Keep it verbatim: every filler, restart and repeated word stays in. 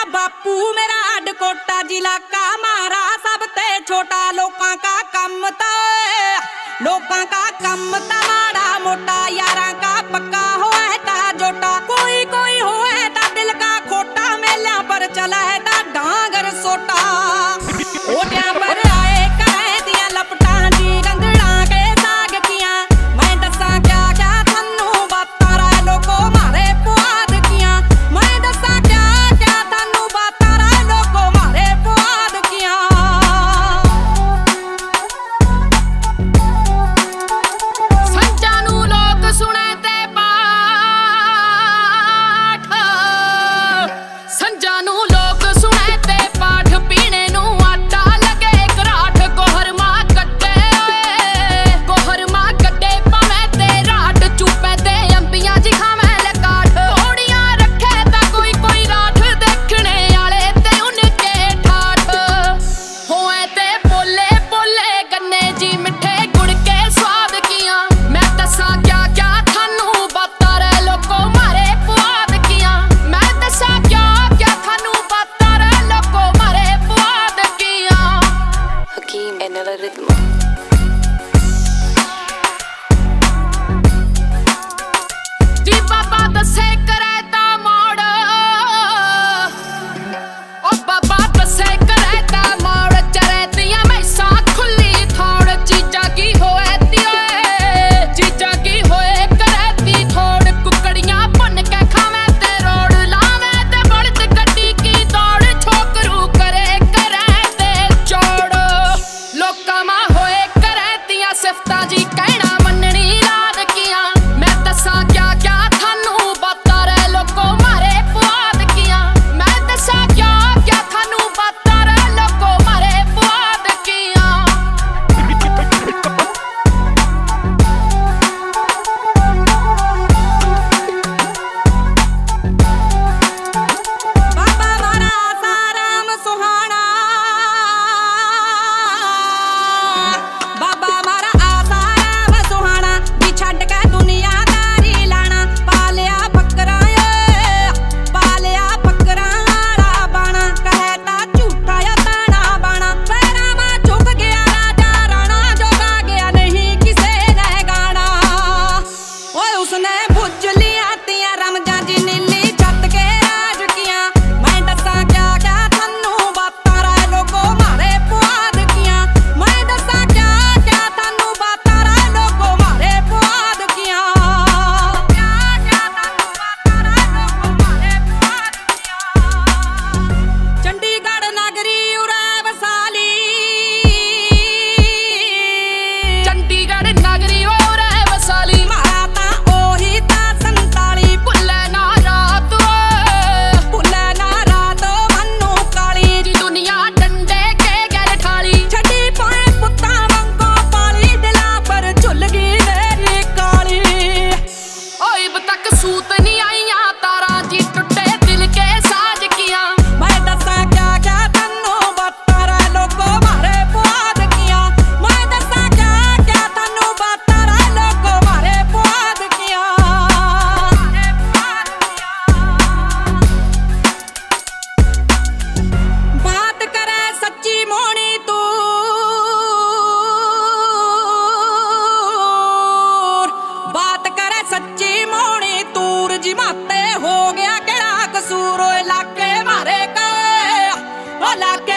बापू मेरा अडकोटा जिला का मारा सबते छोटा। लोकां का कम ता लोकां का कम ता माड़ा मोटा, यारां का पक्का होए ता जोटा। कोई कोई होए ता दिल का खोटा, मेलियां पर चला है ता डांगर सोटा। ओटियां पर आए करे दियां लपटां जी गंदड़ां के साग कियां। मैं दसां क्या क्या थन्नू बातां रा लोको मारे पुआद कियां। मैं दसां क्या क्या थन्नू बातां रा लोको मारे पुआद कियां। संजां नू लोक सुने ते पाठ, संजां नू लोक सुने ते पाठ। पीने नू आटा लगे घराट, कोहर मां कड्डे कोहर मां कड्डे पावे ते राट। चुपे ते अंबियां जी खावे ले काठ, घोड़ियां रखे ता कोई कोई राठ। देखने आले ते उनके ठाठ होए ते बोले बोले गन्ने जी मिठे गुड़ के स्वाद कियां। मैं दसां क्या क्या थानू बातां रे लोको मारे पुआद कियां। मैं दसां क्या क्या थानू बातां रे लोको मारे पुआद कियां। Hakeem en el ritmo. जी बाबा दसे करे ता मोड़, ओ बाबा दसे करे ता मोड़। चरे दियां मैसां खुली थोड़, चीजा की होए तिए चीजा की होए करे ती थोड़। कुकड़ियां भुन के खावे ते रोड़, लावे ते बड़द गड्डी की दौड़। छोकरू करे करे ते चौड़, लोकां मां होए करे तियां सिफतां जी कहना मननी लाद कियां। मैं दसां क्या क्या थानू बातां रे लोको मारे पुआद कियां। मैं दसां क्या क्या थानू बातां रे लोको मारे पुआद कियां। बाबा मारा आसाराम सुहाना, बाबा मारा आसाराम सुहाना। जी छड्ड के दुनियादारी लाना, पालिया बकरा पालिया बकरा आड़ा बाना। कहे ता झूठा या ताना बाना, पैरां मां झुक गया राजा राणा। जोगा गया नहीं किसे ने गाना, ओए उसने भुज लिया तियां रमजां जी नीली छत के राज कियां। मैं दसां क्या क्या थन्नू बातां रा लोको मारे पुआद कियां। मैं दसां क्या क्या थन्नू बातां रा लोको मारे पुआद कियां। क्या क्या थन्नू बातां रा लोको मारे पुआद कियां। चंडीगढ़ नगरी उरे वसाली, चंडीगढ़ नगरी ओरे वसाली। मारा तां ओही तां संताली। भुल्ले ना रात ओए, भुल्ले ना रात मन्नू काली। जी दुनिया डंडे के गैर ठाली। छड़ी पाए पुत्तां वांगू पाली, दिला पर झुल गई मेरी काली। ओ इब तक सूत नहीं आईयां तारा जी, टुटे दिल के साज कियां। मैं दसां क्या क्या थन्नू बातां रा लोको मारे पुआद कियां। मैं दसां क्या क्या थन्नू बातां रा लोको मारे पुआद कियां। मारे पुआद कियां। बात करे सच्ची मोहनी तूर, बात करे सच्ची मोहनी तूर। जी माते हो गया केड़ा कसूर, ओ इलाके मारे के ओ इलाके